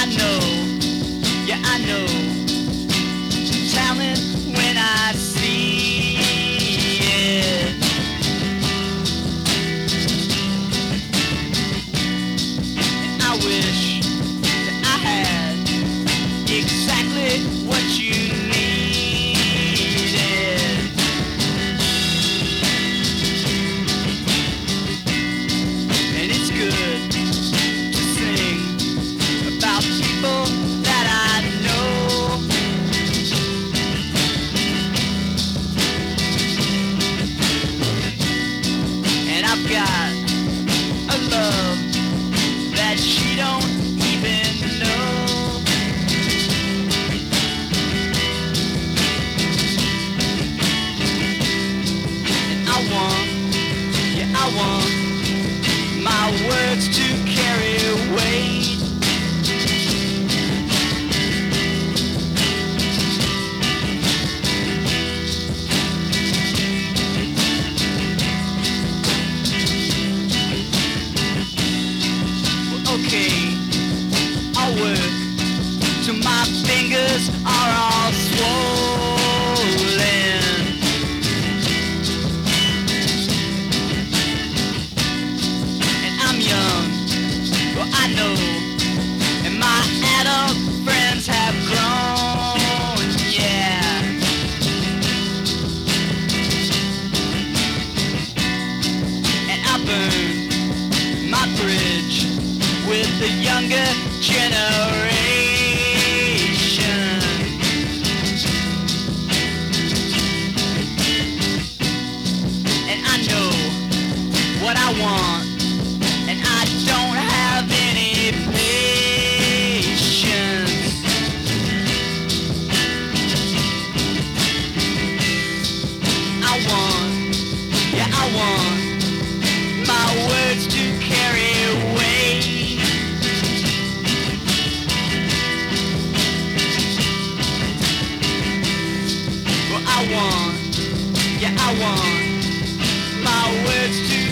know, yeah, I know. Talent when I see it. And I wish that I had exactly what you needed. And it's good to sing about people that I know. And I've got a love that she don't even know. And I want my words to carry weight. Okay, I'll work till my fingers are all swollen. And I'm young, well I know, and my adult friends have grown, yeah. And I burn my bridge with the younger generation. And I know what I want, and I don't have any patience. I want my words to carry weight. Well, I want my words to